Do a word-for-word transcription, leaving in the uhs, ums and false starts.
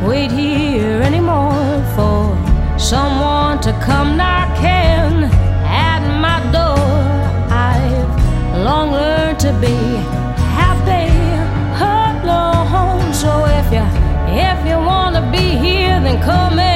wait here anymore for someone to come knocking at my door. I've long learned to be happy alone. So if you if you wanna be here, then come in.